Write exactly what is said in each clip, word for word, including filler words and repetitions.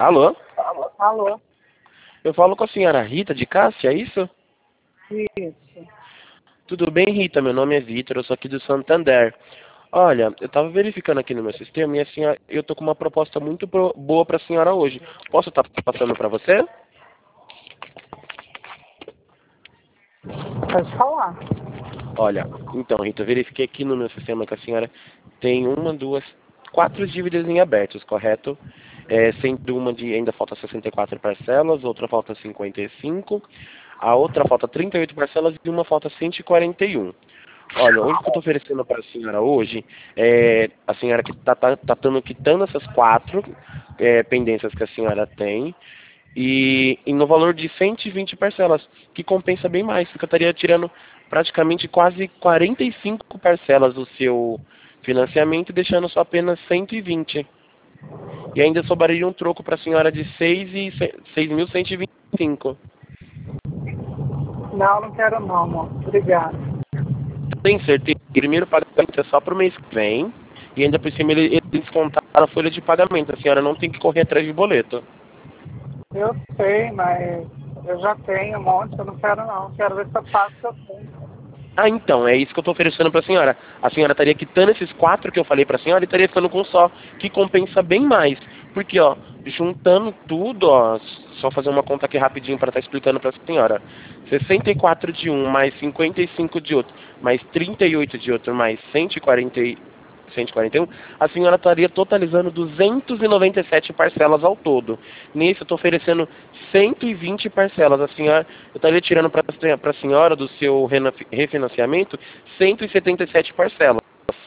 Alô? Alô? Eu falo com a senhora Rita de Cássia, é isso? Isso. Tudo bem, Rita? Meu nome é Vitor, eu sou aqui do Santander. Olha, eu estava verificando aqui no meu sistema e a senhora, eu tô com uma proposta muito pro- boa para a senhora hoje. Posso estar passando para você? Pode falar. Olha, então, Rita, eu verifiquei aqui no meu sistema que a senhora tem uma, duas, quatro dívidas em abertos, correto? É, sendo uma de ainda falta sessenta e quatro parcelas, outra falta cinquenta e cinco, a outra falta trinta e oito parcelas e uma falta cento e quarenta e um. Olha, o que eu estou oferecendo para a senhora hoje é a senhora que está tá, tá, tando- quitando essas quatro é, pendências que a senhora tem e, e no valor de cento e vinte parcelas, que compensa bem mais, porque eu estaria tirando praticamente quase quarenta e cinco parcelas do seu financiamento e deixando só apenas cento e vinte. E ainda sobraria um troco para a senhora de seis mil cento e vinte e cinco. Não, não quero não, amor. Obrigada. Tem certeza que o primeiro pagamento é só para o mês que vem e ainda por cima ele, ele descontaram a folha de pagamento. A senhora não tem que correr atrás de boleto. Eu sei, mas eu já tenho um monte, eu não quero não. Quero ver se eu faço o que eu tenho. Ah, então, é isso que eu estou oferecendo para a senhora. A senhora estaria quitando esses quatro que eu falei para a senhora e estaria ficando com um só, que compensa bem mais. Porque, ó, juntando tudo, ó, só fazer uma conta aqui rapidinho para estar explicando para a senhora. sessenta e quatro de um, mais cinquenta e cinco de outro, mais trinta e oito de outro, mais cento e quarenta e cento e quarenta e um, a senhora estaria totalizando duzentas e noventa e sete parcelas ao todo. Nisso eu estou oferecendo cento e vinte parcelas. A senhora, eu estaria tirando para a senhora do seu refinanciamento cento e setenta e sete parcelas.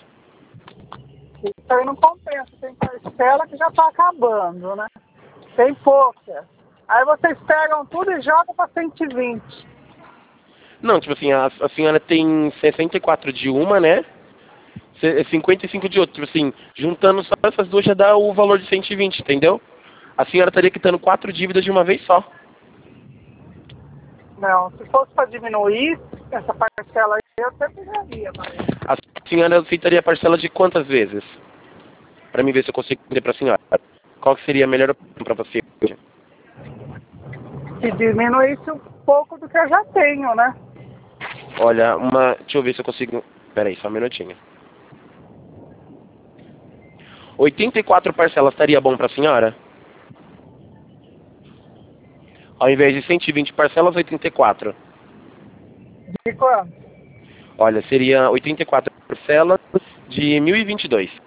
Isso aí não compensa. Tem parcela que já está acabando, né? Tem pouca. Aí vocês pegam tudo e jogam para cento e vinte. Não, tipo assim, a, a senhora tem sessenta e quatro de uma, né? C- cinquenta e cinco de outra. Tipo assim, juntando só essas duas já dá o valor de cento e vinte, entendeu? A senhora estaria quitando quatro dívidas de uma vez só. Não, se fosse para diminuir essa parcela aí, eu até pegaria, mas A senhora aceitaria a parcela de quantas vezes? Para mim ver se eu consigo dizer para a senhora. Qual que seria a melhor opção para você hoje? se diminuísse um pouco do que eu já tenho, né? Olha, uma... Deixa eu ver se eu consigo... Pera aí, só um minutinho. oitenta e quatro parcelas estaria bom para a senhora? Ao invés de cento e vinte parcelas, oitenta e quatro. De quanto? Olha, seria oitenta e quatro parcelas de mil e vinte e dois.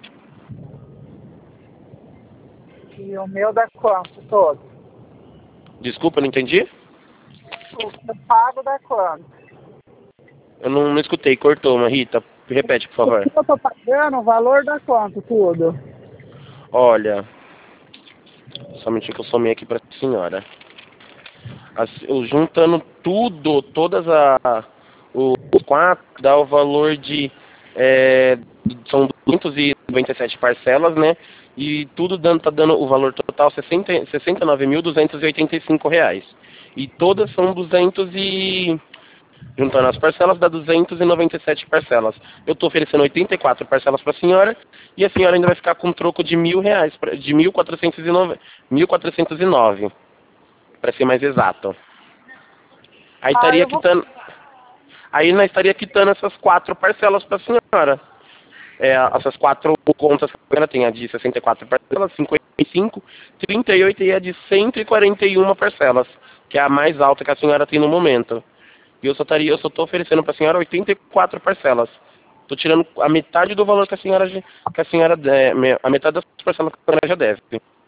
E o meu dá quanto todo? Desculpa, não entendi? O pago dá quanto? Eu não, não escutei, cortou, uma Rita. Repete, por O favor. que eu tô pagando, o valor dá quanto tudo? Olha, somente que eu somei aqui para a senhora. As- eu juntando tudo, todas a, os quatro, dá o valor de, é, são duzentas e noventa e sete parcelas, né? E tudo dando, tá dando o valor total sessenta sessenta e nove mil duzentos e oitenta e cinco reais. E todas são duzentos e, juntando as parcelas, dá duzentas e noventa e sete parcelas. Eu estou oferecendo oitenta e quatro parcelas para a senhora e a senhora ainda vai ficar com um troco de mil reais, pra- de mil quatrocentos e nove, mil quatrocentos e nove, para ser mais exato. Aí Ah, estaria eu vou. quitando, aí nós estaria quitando essas quatro parcelas para a senhora. É, essas quatro contas que a senhora tem, a de sessenta e quatro parcelas, cinquenta e cinco, trinta e oito e a de cento e quarenta e uma parcelas, que é a mais alta que a senhora tem no momento. E eu só estaria, eu só estou oferecendo para a senhora oitenta e quatro parcelas. Estou tirando a metade do valor que a senhora, já- que a senhora, é, a metade das parcelas que a senhora já deve.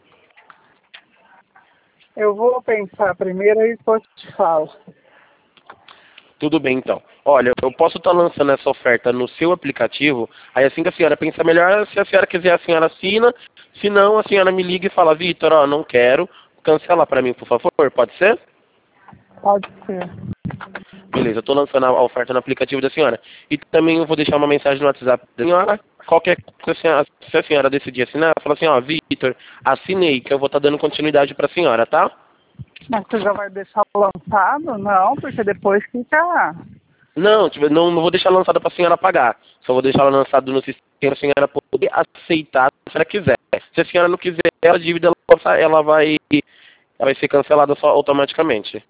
Eu vou pensar primeiro e depois te falo. Tudo bem, então. Olha, eu posso estar lançando essa oferta no seu aplicativo, aí assim que a senhora pensa melhor, se a senhora quiser, a senhora assina, se não, a senhora me liga e fala, Vitor, ó, não quero, cancela para mim, por favor, pode ser? Pode ser. Beleza, eu estou lançando a oferta no aplicativo da senhora. E também eu vou deixar uma mensagem no WhatsApp da senhora, qualquer coisa, se a senhora, se a senhora decidir assinar, fala assim, ó, Vitor, assinei, que eu vou estar dando continuidade para a senhora, tá? Mas você já vai deixar lançado? Não, porque depois fica lá. Não, tipo, não, não vou deixar lançada para a senhora pagar. Só vou deixar ela lançada no sistema para a senhora poder aceitar se ela quiser. Se a senhora não quiser, a dívida ela, ela vai, ela vai ser cancelada só automaticamente.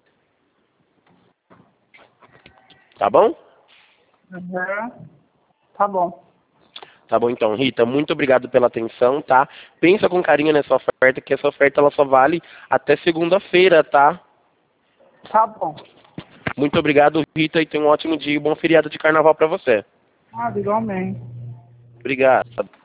Tá bom? Uhum. Tá bom. Tá bom, então, Rita, muito obrigado pela atenção, tá? Pensa com carinho nessa oferta, que essa oferta ela só vale até segunda-feira, tá? Tá bom. Muito obrigado, Rita, e tenha um ótimo dia e um bom feriado de carnaval pra você. Ah, igualmente. Obrigado.